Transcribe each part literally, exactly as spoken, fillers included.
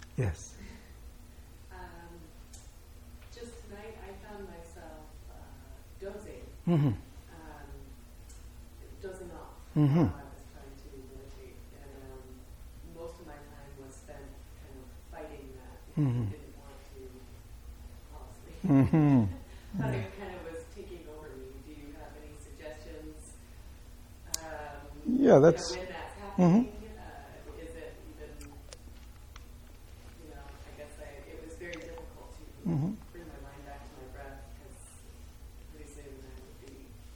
Yes. Um, just tonight I found myself uh, dozing, Mm-hmm. um, dozing off Mm-hmm. while I was trying to meditate. And um, most of my time was spent kind of fighting that because Mm-hmm. I didn't want to fall asleep. Mm-hmm. But it kind of was taking over me. Do you have any suggestions? Um, Yeah, that's. you know, when that's happening? Mm-hmm. Uh, is it even, you know, I guess I, it was very difficult to Mm-hmm. bring my mind back to my breath because pretty soon I would be.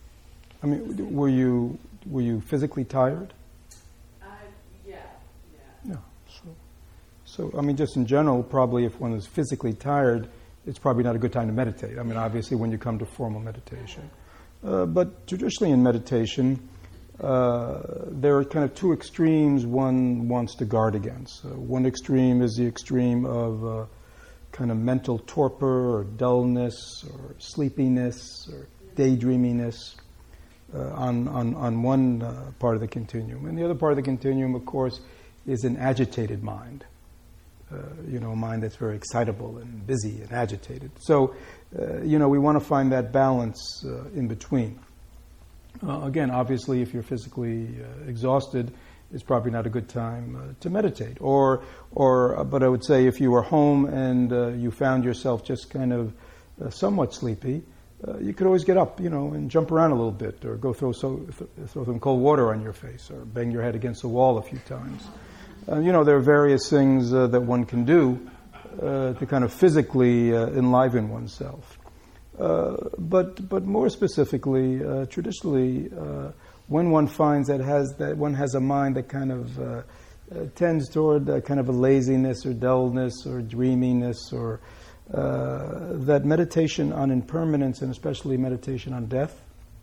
I mean, were you were you physically tired? Uh, yeah, yeah. No. So, so I mean, just in general, probably if one is physically tired, it's probably not a good time to meditate. I mean, obviously, when you come to formal meditation, uh, but traditionally in meditation, uh, there are kind of two extremes one wants to guard against. Uh, one extreme is the extreme of uh, kind of mental torpor or dullness or sleepiness or daydreaminess. Uh, on, on, on one uh, part of the continuum. And the other part of the continuum, of course, is an agitated mind. Uh, you know, a mind that's very excitable and busy and agitated. So, uh, you know, we want to find that balance uh, in between. Uh, again, obviously, if you're physically uh, exhausted, it's probably not a good time uh, to meditate. Or, or, uh, but I would say if you were home and uh, you found yourself just kind of uh, somewhat sleepy, Uh, you could always get up, you know, and jump around a little bit, or go throw so th- throw some cold water on your face, or bang your head against the wall a few times. Uh, you know, there are various things uh, that one can do uh, to kind of physically uh, enliven oneself. Uh, but but more specifically, uh, traditionally, uh, when one finds that has that one has a mind that kind of uh, uh, tends toward uh, kind of a laziness or dullness or dreaminess or Uh, that meditation on impermanence, and especially meditation on death,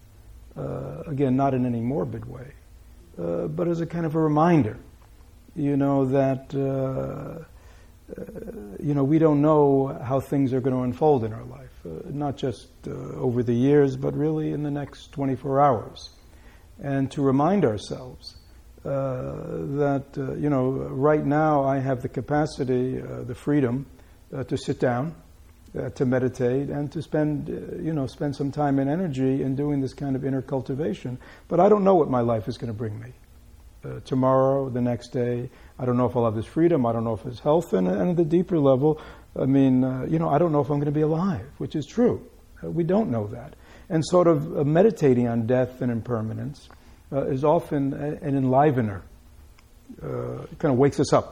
uh, again, not in any morbid way, uh, but as a kind of a reminder, you know, that, uh, uh, you know, we don't know how things are going to unfold in our life, uh, not just uh, over the years, but really in the next twenty-four hours. And to remind ourselves uh, that, uh, you know, right now I have the capacity, uh, the freedom, Uh, to sit down, uh, to meditate, and to spend, uh, you know, spend some time and energy in doing this kind of inner cultivation. But I don't know what my life is going to bring me. Uh, tomorrow, the next day, I don't know if I'll have this freedom. I don't know if it's health, and, and at the deeper level, I mean, uh, you know, I don't know if I'm going to be alive, which is true. Uh, we don't know that. And sort of uh, meditating on death and impermanence uh, is often a, an enlivener. Uh, it kind of wakes us up.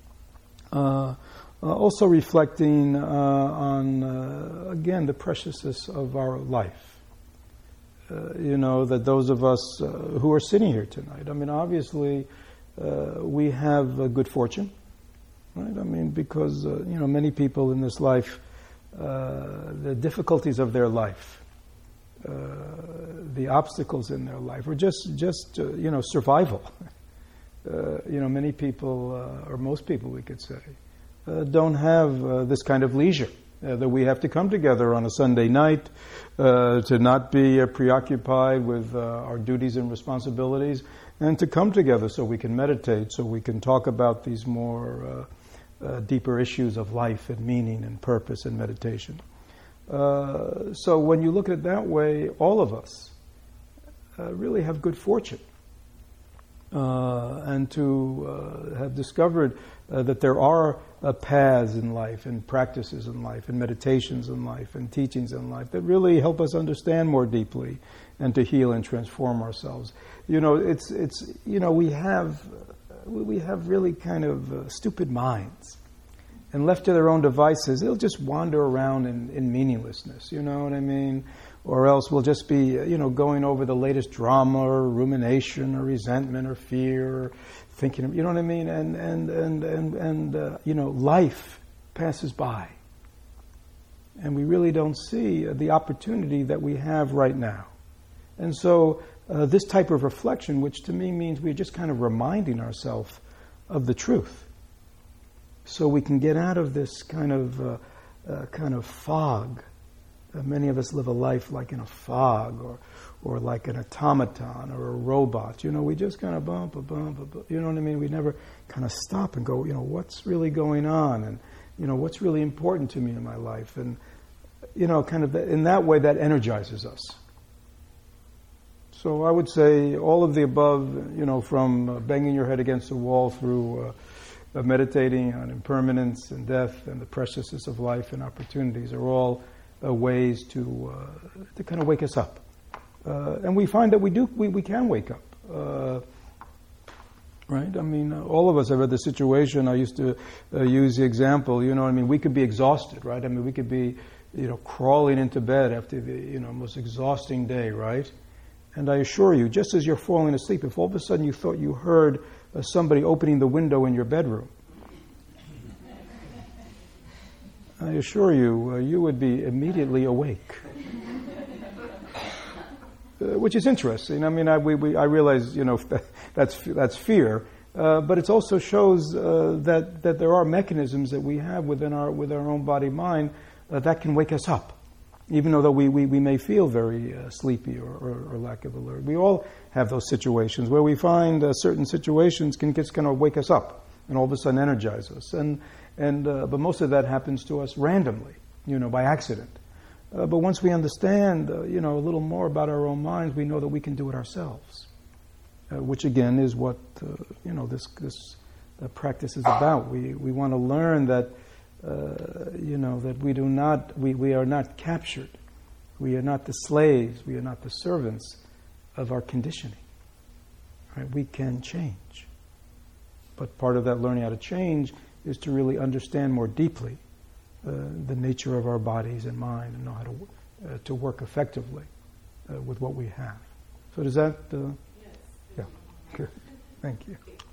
Uh, Uh, also reflecting uh, on, uh, again, the preciousness of our life. Uh, you know, that those of us uh, who are sitting here tonight, I mean, obviously, uh, we have uh, good fortune, right? I mean, because, uh, you know, many people in this life, uh, the difficulties of their life, uh, the obstacles in their life, or just, just uh, you know, survival. Uh, you know, many people, uh, or most people, we could say, Uh, don't have uh, this kind of leisure, uh, that we have to come together on a Sunday night, uh, to not be uh, preoccupied with uh, our duties and responsibilities, and to come together so we can meditate, so we can talk about these more uh, uh, deeper issues of life and meaning and purpose and meditation. Uh, so when you look at it that way, all of us uh, really have good fortune. Uh, and to uh, have discovered uh, that there are uh, paths in life and practices in life and meditations in life and teachings in life that really help us understand more deeply and to heal and transform ourselves. You know, it's it's you know we have we have really kind of uh, stupid minds, and left to their own devices, they'll just wander around in, in meaninglessness. You know what I mean? Or else we'll just be, you know, going over the latest drama or rumination or resentment or fear or thinking, you know what I mean? And, and, and, and, and uh, you know, life passes by. And we really don't see the opportunity that we have right now. And so uh, this type of reflection, which to me means we're just kind of reminding ourselves of the truth, so we can get out of this kind of, uh, uh, kind of fog Uh, many of us live a life like in a fog, or, or like an automaton or a robot. You know, we just kind of bump, a bump, a bump. You know what I mean? We never kind of stop and go, you know, what's really going on, and you know, what's really important to me in my life, and you know, kind of in that way, that energizes us. So I would say all of the above, you know, from uh, banging your head against the wall through uh, uh, meditating on impermanence and death and the preciousness of life and opportunities, are all uh, ways to uh, to kind of wake us up. Uh, and we find that we do, we, we can wake up. Uh, right? I mean, uh, all of us have had the situation. I used to uh, use the example, you know, I mean, we could be exhausted, right? I mean, we could be, you know, crawling into bed after the, you know, most exhausting day, right? And I assure you, just as you're falling asleep, if all of a sudden you thought you heard uh, somebody opening the window in your bedroom, I assure you, uh, you would be immediately awake. Uh, which is interesting. I mean, I, we, we, I realize, you know, that, that's that's fear, uh, but it also shows uh, that that there are mechanisms that we have within our with our own body mind uh, that can wake us up, even though we we, we may feel very uh, sleepy or, or, or lack of alert. We all have those situations where we find uh, certain situations can just kind of wake us up and all of a sudden energize us, and and uh, but most of that happens to us randomly, you know, by accident. Uh, but once we understand, uh, you know, a little more about our own minds, we know that we can do it ourselves, uh, which again is what uh, you know this this uh, practice is about. We we want to learn that uh, you know that we do not we, we are not captured, we are not the slaves, we are not the servants of our conditioning. Right? We can change, but part of that learning how to change is to really understand more deeply Uh, the nature of our bodies and mind, and know how to uh, to work effectively uh, with what we have. So does that? Uh, Yes. yeah. Good. Thank you.